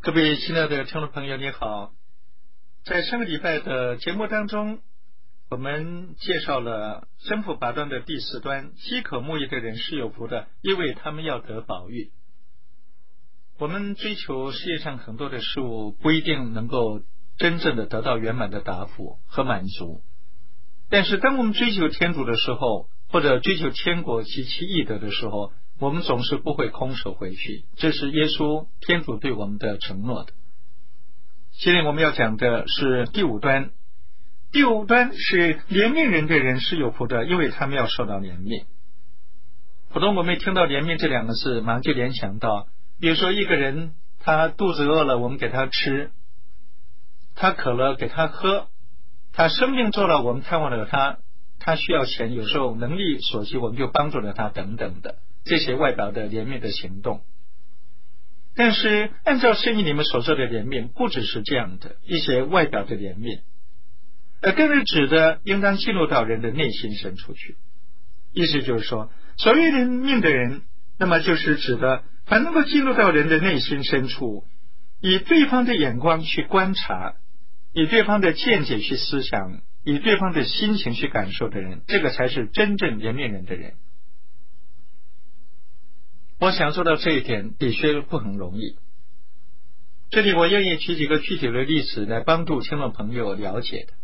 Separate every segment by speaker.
Speaker 1: 各位亲爱的听众朋友，你好。在上个礼拜的节目当中，我们介绍了生父八端的第4端，饥渴慕义的人是有福的，因为他们要得宝玉。我们追求世界上很多的事物，不一定能够真正的得到圆满的答复和满足，但是当我们追求天主的时候，或者追求天国及其义德的时候，我们总是不会空手回去，这是耶稣天主对我们的承诺的。今天我们要讲的是第5端。第5端是怜悯人的人是有福的，因为他们要受到怜悯。普通我们听到怜悯这2个字，马上就联想到，比如说一个人他肚子饿了，我们给他吃；他渴了给他喝；他生病做了，我们探望了他；他需要钱，有时候能力所及，我们就帮助了他，等等的这些外表的怜悯的行动。但是按照圣经里面所说的怜悯，不只是这样的一些外表的怜悯，而更是指的应当进入到人的内心深处去。意思就是说，所谓怜悯的人，那么就是指的凡能够进入到人的内心深处，以对方的眼光去观察，以对方的见解去思想，以对方的心情去感受的人，这个才是真正怜悯人的人。我想做到这一点的确不很容易。这里我愿意举几个具体的例子来帮助听众朋友了解的。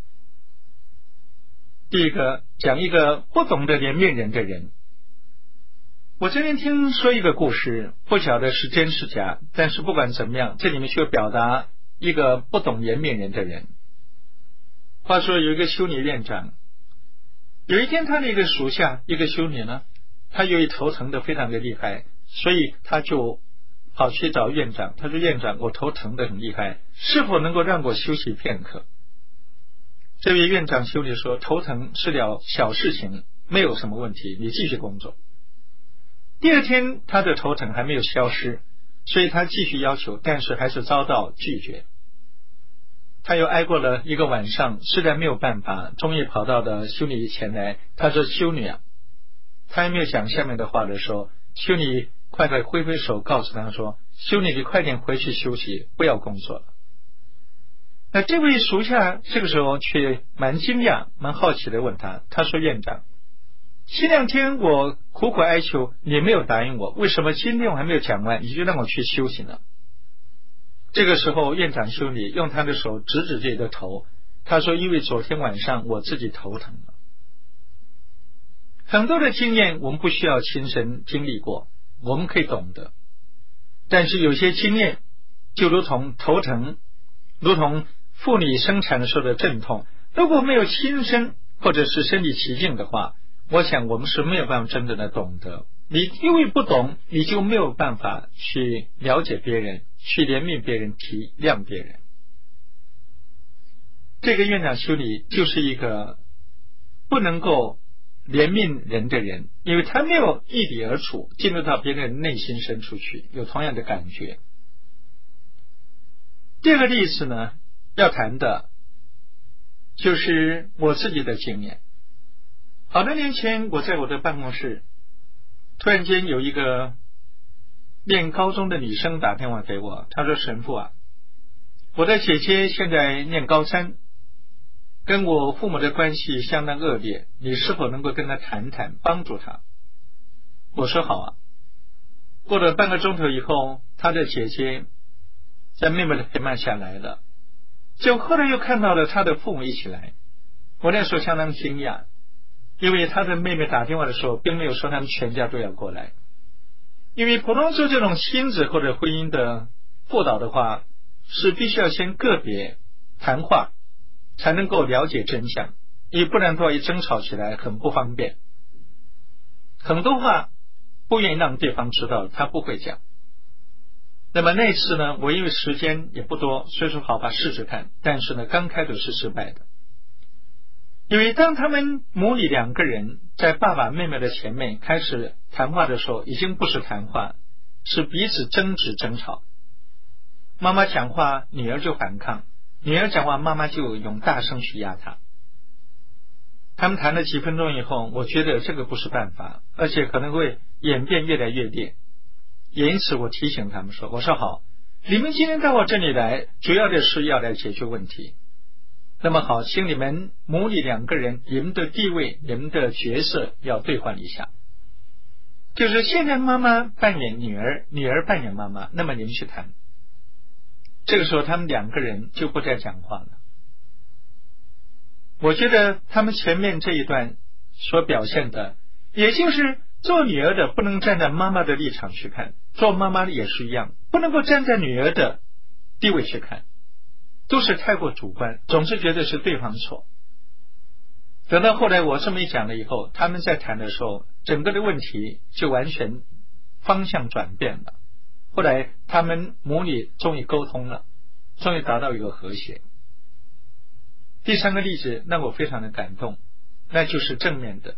Speaker 1: 第一个，讲一个不懂得怜悯人的人。我曾经听说一个故事，不晓得是真是假，但是不管怎么样，这里面就表达一个不懂怜悯人的人。话说有一个修女院长，有一天他的一个属下，一个修女呢，他由于头疼的非常的厉害，所以他就跑去找院长。他说，院长，我头疼的很厉害，是否能够让我休息片刻？这位院长修女说，头疼是了小事情，没有什么问题，你继续工作。第二天他的头疼还没有消失，所以他继续要求，但是还是遭到拒绝。他又挨过了一个晚上，实在没有办法，终于跑到了修女前来。他说，修女啊，他还没有讲下面的话的时候，修女快快挥挥手告诉他说，修女，你快点回去休息，不要工作了。那这位属下这个时候却蛮惊讶蛮好奇的问他，他说，院长，前2天我苦苦哀求你没有答应我，为什么今天我还没有讲完你就让我去休息呢？这个时候院长修女用他的手指指自己的头，他说，因为昨天晚上我自己头疼了。很多的经验我们不需要亲身经历过，我们可以懂得，但是有些经验就如同头疼，如同妇女生产的时候的阵痛，如果没有亲身或者是身体其境的话，我想我们是没有办法真正的懂得。你因为不懂，你就没有办法去了解别人，去怜悯别人，体谅别人。这个院长修女就是一个不能够怜悯人的人，因为他没有易地而处，进入到别人内心深处去，有同样的感觉。第二个例子呢，要谈的就是我自己的经验。好多年前，我在我的办公室，突然间有一个念高中的女生打电话给我，她说，神父啊，我的姐姐现在念高3，跟我父母的关系相当恶劣，你是否能够跟她谈谈，帮助她？我说好啊。过了半个钟头以后，她的姐姐在妹妹的陪伴下来了，就后来又看到了她的父母一起来。我那时候相当惊讶，因为她的妹妹打电话的时候并没有说他们全家都要过来，因为普通做这种亲子或者婚姻的辅导的话，是必须要先个别谈话才能够了解真相，因为不然的话一争吵起来很不方便，很多话不愿意让对方知道，他不会讲。那么那次呢，我因为时间也不多，所以说好吧，试试看。但是呢，刚开始是失败的，因为当他们母女2个人在爸爸妹妹的前面开始谈话的时候，已经不是谈话，是彼此争执争吵。妈妈讲话，女儿就反抗；女儿讲话，妈妈就用大声去压她。他们谈了几分钟以后，我觉得这个不是办法，而且可能会演变越来越烈。也因此我提醒他们说，我说好， 你们今天到我这里来，主要的是要来解决问题。那么好，请你们母女两个人，你们的地位、你们的角色要兑换一下。就是现在妈妈扮演女儿，女儿扮演妈妈，那么你们去谈。这个时候他们两个人就不再讲话了。我觉得他们前面这一段所表现的，也就是做女儿的不能站在妈妈的立场去看，做妈妈的也是一样，不能够站在女儿的地位去看，都是太过主观，总是觉得是对方错。等到后来我这么一讲了以后，他们在谈的时候，整个的问题就完全方向转变了。后来他们母女终于沟通了，终于达到一个和谐。第三个例子让我非常的感动，那就是正面的。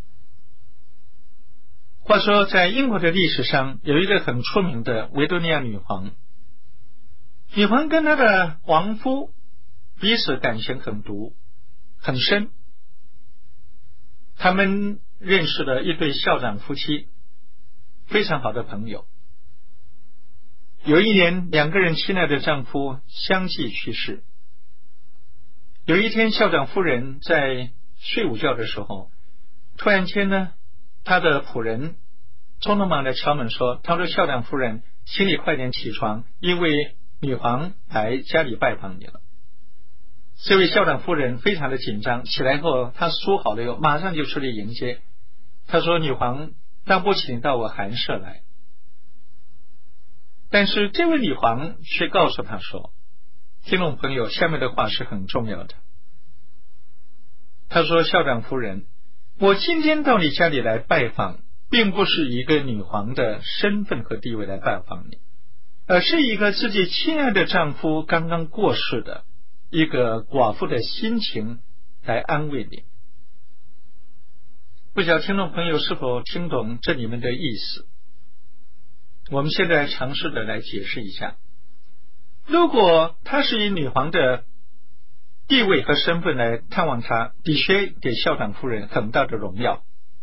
Speaker 1: 话说在英国的历史上有一个很出名的维多利亚女皇，女皇跟她的王夫彼此感情很笃很深，他们认识了一对校长夫妻，非常好的朋友。有一年，两个人亲爱的丈夫相继去世。有一天，校长夫人在睡午觉的时候，突然间呢，她的仆人匆匆忙的敲门说：“他说校长夫人，请你快点起床，因为女皇来家里拜访你了。”这位校长夫人非常的紧张，起来后她梳好了以后，马上就出来迎接。她说：“女皇当不请到我寒舍来。”但是这位女皇却告诉他说，听众朋友，下面的话是很重要的。他说：“校长夫人，我今天到你家里来拜访，并不是一个女皇的身份和地位来拜访你，而是一个自己亲爱的丈夫刚刚过世的一个寡妇的心情来安慰你。”不晓得听众朋友是否听懂这里面的意思？我们现在尝试的来解释一下。如果他是以女皇的地位和身份来探望他，的确给校长夫人很大的荣耀，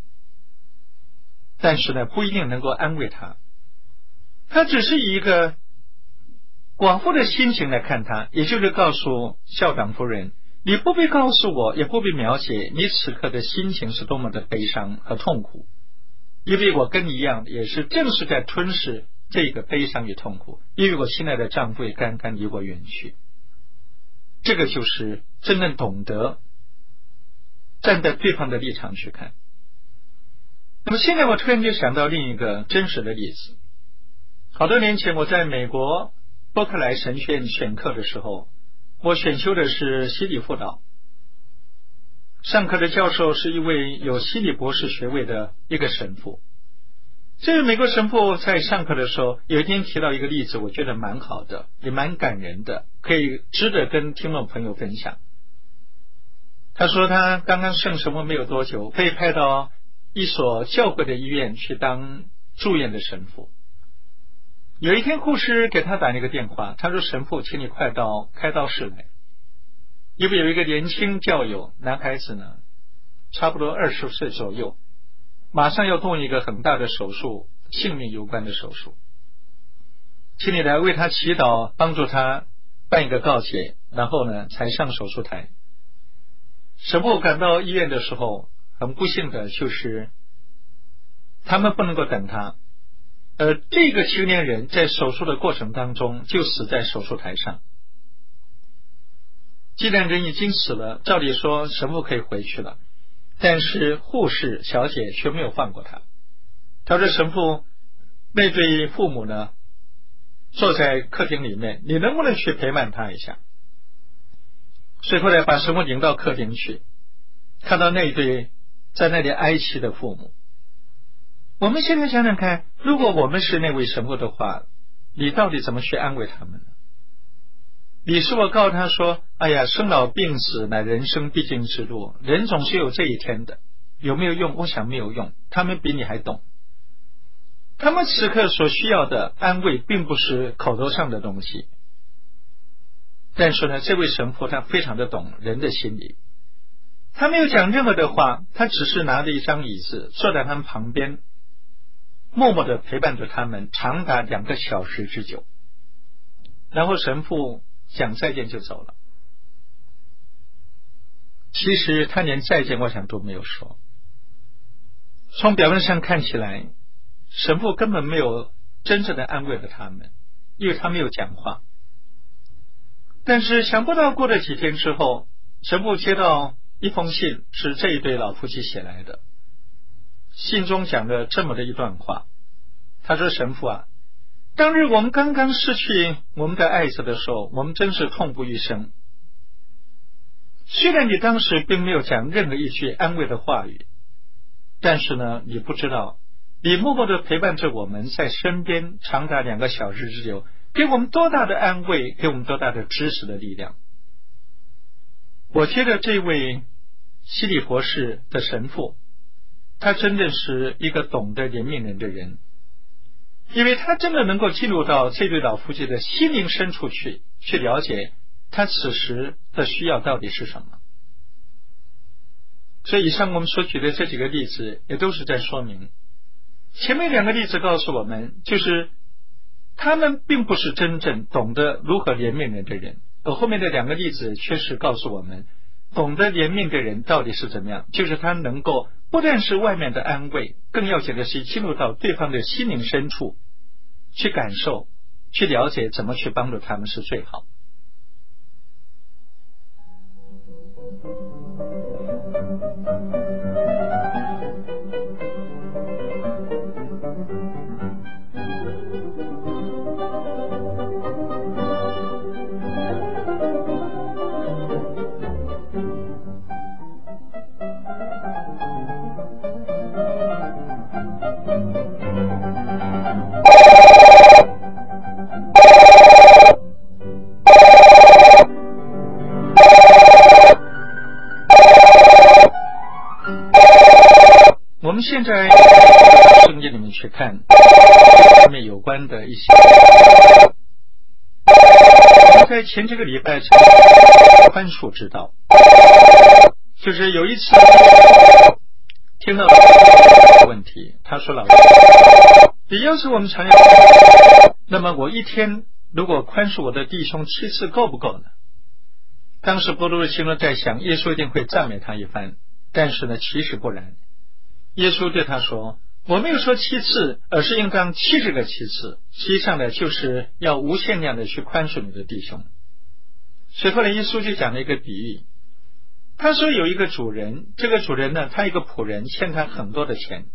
Speaker 1: 但是呢，不一定能够安慰他。他只是以一个寡妇的心情来看他，也就是告诉校长夫人，你不必告诉我，也不必描写你此刻的心情是多么的悲伤和痛苦，因为我跟你一样，也是正是在吞噬这个悲伤与痛苦，因为我亲爱的丈夫也刚刚离我远去。这个就是真正懂得站在对方的立场去看。那么现在我突然就想到另一个真实的例子。好多年前我在美国伯克莱神学院选课的时候，我选修的是心理辅导，上课的教授是一位有心理博士学位的一个神父。这位美国神父在上课的时候，有一天提到一个例子，我觉得蛮好的，也蛮感人的，可以值得跟听众朋友分享。他说他刚刚圣神父没有多久，被派到一所教会的医院去当住院的神父。有一天护士给他打了一个电话，他说：“神父，请你快到开刀室来，因为有一个年轻教友，男孩子呢，差不多20岁左右，马上要动一个很大的手术，性命攸关的手术，请你来为他祈祷，帮助他办一个告解，然后呢才上手术台。”神父赶到医院的时候，很不幸的就是他们不能够等他，这个青年人在手术的过程当中就死在手术台上。既然人已经死了，照理说神父可以回去了，但是护士小姐却没有放过他。他说：“神父，那对父母呢坐在客厅里面，你能不能去陪伴他一下？”所以后来把神父领到客厅去，看到那对在那里哀泣的父母。我们现在想想看，如果我们是那位神父的话，你到底怎么去安慰他们呢？你是否告诉他说：“哎呀，生老病死乃人生必经之路，人总是有这一天的。”有没有用？我想没有用，他们比你还懂。他们此刻所需要的安慰并不是口头上的东西，但是呢，这位神父他非常的懂人的心理，他没有讲任何的话，他只是拿着一张椅子坐在他们旁边，默默的陪伴着他们长达2个小时之久。 然后神父讲再见就走了。其实他连再见我想都没有说。从表面上看起来，神父根本没有真正的安慰了他们，因为他没有讲话。但是想不到过了几天之后，神父接到一封信，是这一对老夫妻写来的。信中讲了这么的一段话，他说：神父啊，当日我们刚刚失去我们的爱子的时候，我们真是痛不欲生。虽然你当时并没有讲任何一句安慰的话语，但是呢，你不知道，你默默的陪伴着我们在身边长达2个小时之久，给我们多大的安慰，给我们多大的支持的力量。我觉得这位西里博士的神父，他真正是一个懂得怜悯人的人，因为他真的能够进入到这对老夫妻的心灵深处去了解他此时的需要到底是什么。所以以上我们所举的这几个例子也都是在说明，前面2个例子告诉我们，就是他们并不是真正懂得如何怜悯人的人，而后面的2个例子却是告诉我们，懂得怜悯的人到底是怎么样，就是他能够不但是外面的安慰，更要紧的是进入到对方的心灵深处去感受，去了解怎么去帮助他们是最好。我们现在圣经里面去看上面有关的一些，在前这个礼拜宽恕之道，就是有一次听到问题，他说：老师，你要是我们常那么我一天如果宽恕我的弟兄7次够不够呢？当时波多的心中在想，耶稣一定会赞美他一番，但是呢，其实不然。耶稣对他说：我没有说7次，而是应当70个7次。实际上呢，就是要无限量的去宽恕你的弟兄。所以后来耶稣就讲了一个比喻，他说有一个主人，这个主人呢，他一个仆人欠他很多的钱，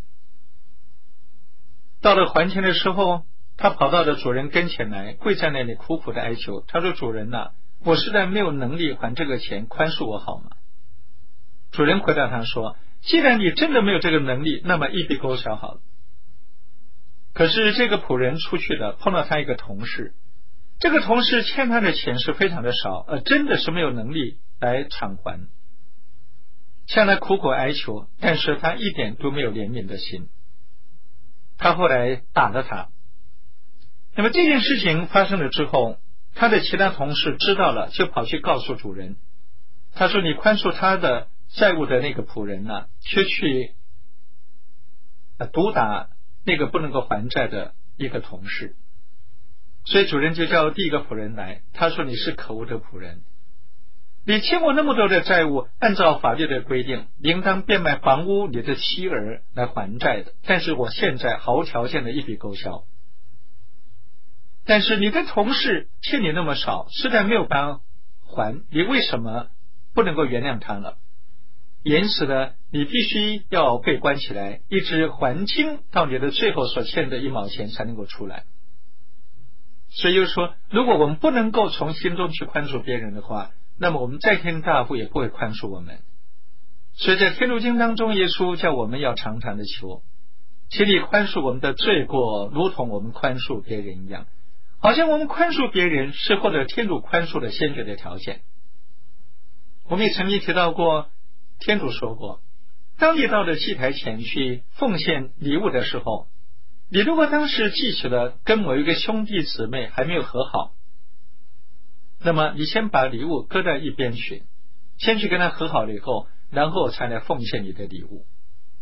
Speaker 1: 到了还钱的时候，他跑到了主人跟前来，跪在那里苦苦的哀求，他说：主人啊，我实在没有能力还这个钱，宽恕我好吗？主人回答他说：既然你真的没有这个能力，那么一笔勾销好了。可是这个仆人出去了，碰到他一个同事，这个同事欠他的钱是非常的少，真的是没有能力来偿还，向他苦苦哀求，但是他一点都没有怜悯的心。他后来打了他。那么这件事情发生了之后，他的其他同事知道了，就跑去告诉主人，他说：你宽恕他的债务的那个仆人呢，却去毒打那个不能够还债的一个同事。所以主人就叫第一个仆人来，他说：你是可恶的仆人，你欠我那么多的债务，按照法律的规定，应当变卖房屋你的妻儿来还债的，但是我现在毫无条件的一笔勾销。但是你的同事欠你那么少，实在没有办法还，你为什么不能够原谅他呢？因此呢，你必须要被关起来，一直还清到你的最后所欠的1毛钱才能够出来。所以就是说，如果我们不能够从心中去宽恕别人的话，那么我们在天大父也不会宽恕我们。所以在天主经当中，耶稣叫我们要常常的求，请你宽恕我们的罪过，如同我们宽恕别人一样。好像我们宽恕别人是获得天主宽恕的先决的条件。我们也曾经提到过，天主说过，当你到了祭台前去奉献礼物的时候，你如果当时记起了跟某一个兄弟姊妹还没有和好，那么你先把礼物搁在一边去，先去跟他和好了以后，然后才来奉献你的礼物。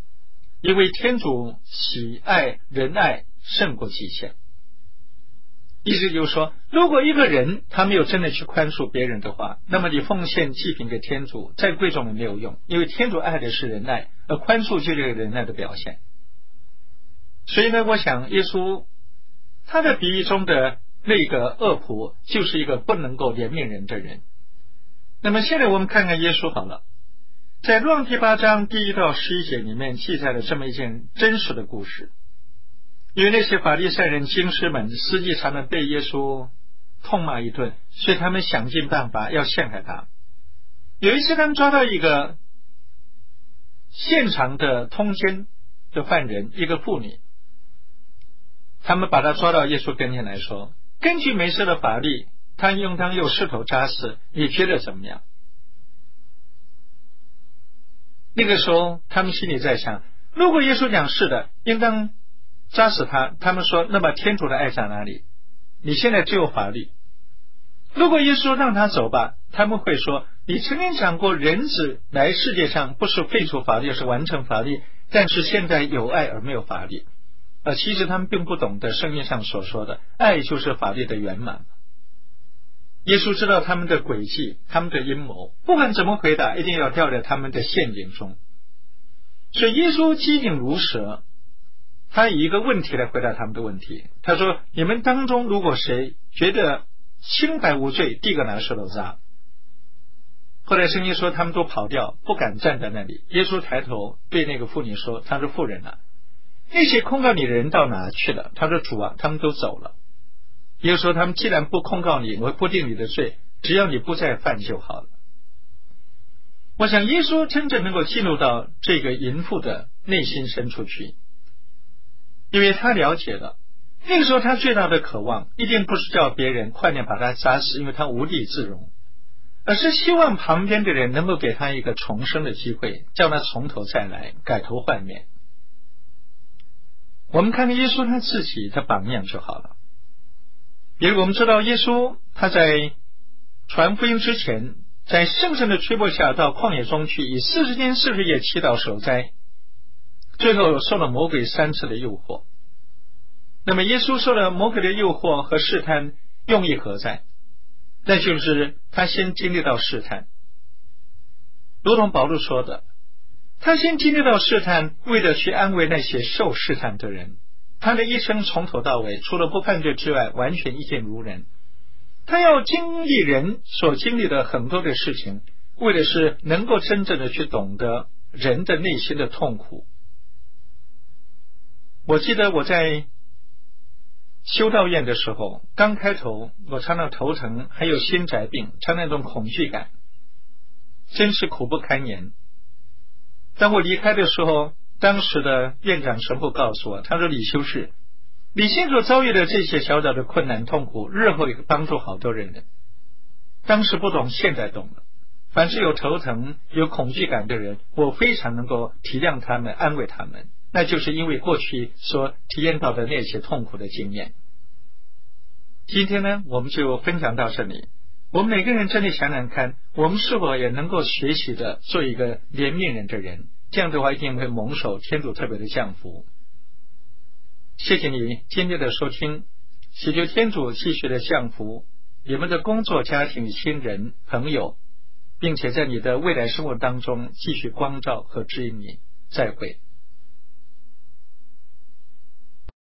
Speaker 1: 因为天主喜爱仁爱胜过祭献。 意思就是说，如果一个人他没有真的去宽恕别人的话，那么你奉献祭品给天主再贵重也没有用，因为天主爱的是仁爱，而宽恕就是仁爱的表现。所以呢，我想耶稣他的比喻中的那个恶仆就是一个不能够怜悯人的人。那么现在我们看看耶稣好了，在路加第8章第1到11节里面记载了这么一件真实的故事。因为那些法利赛人经师们实际上呢被耶稣痛骂一顿，所以他们想尽办法要陷害他。有一次他们抓到一个现场的通奸的犯人，一个妇女，他们把他抓到耶稣跟前来说，根据梅瑟的法律，他应当用石头扎死，你觉得怎么样？那个时候他们心里在想，如果耶稣讲是的，应当扎死他，他们说那么天主的爱在哪里？你现在只有法律。如果耶稣让他走吧，他们会说，你曾经讲过人子来世界上不是废除法律，是完成法律，但是现在有爱而没有法律。其实他们并不懂得圣经上所说的爱就是法律的圆满。耶稣知道他们的诡计，他们的阴谋，不管怎么回答，一定要掉在他们的陷阱中。所以耶稣机警如蛇，他以一个问题来回答他们的问题。他说，你们当中如果谁觉得清白无罪，第一个拿石头砸。后来圣经说他们都跑掉，不敢站在那里。耶稣抬头对那个妇女说，他说妇人啊，那些控告你的人到哪去了？他说主啊，他们都走了。耶稣说他们既然不控告你，我不定你的罪，只要你不再犯就好了。我想耶稣真正能够进入到这个淫妇的内心深处去，因为他了解了那个时候他最大的渴望一定不是叫别人快点把他杀死，因为他无地自容，而是希望旁边的人能够给他一个重生的机会，叫他从头再来，改头换面。我们看看耶稣他自己的榜样就好了。比如我们知道耶稣他在传福音之前，在圣神的吹拂下到旷野中去，以40天40夜祈祷守斋，最后受了魔鬼3次的诱惑。那么耶稣受了魔鬼的诱惑和试探用意何在？那就是他先经历到试探，如同保罗说的，他先经历到试探，为了去安慰那些受试探的人。他的一生从头到尾，除了不犯罪之外，完全一见如人。他要经历人所经历的很多的事情，为的是能够真正的去懂得人的内心的痛苦。我记得我在修道院的时候，刚开头我常常头疼，还有心宅病，常常那种恐惧感，真是苦不堪言。当我离开的时候，当时的院长神父告诉我，他说李修士，你现所遭遇的这些小小的困难痛苦，日后也会帮助好多人的。当时不懂，现在懂了。凡是有头疼有恐惧感的人，我非常能够体谅他们，安慰他们，那就是因为过去所体验到的那些痛苦的经验。今天呢，我们就分享到这里。我们每个人真的想想看，我们是否也能够学习的做一个怜悯人的人，这样的话一定会蒙受天主特别的降福。谢谢你今天的收听，祈求天主继续的降福你们的工作、家庭、亲人、朋友，并且在你的未来生活当中继续光照和指引你。再会。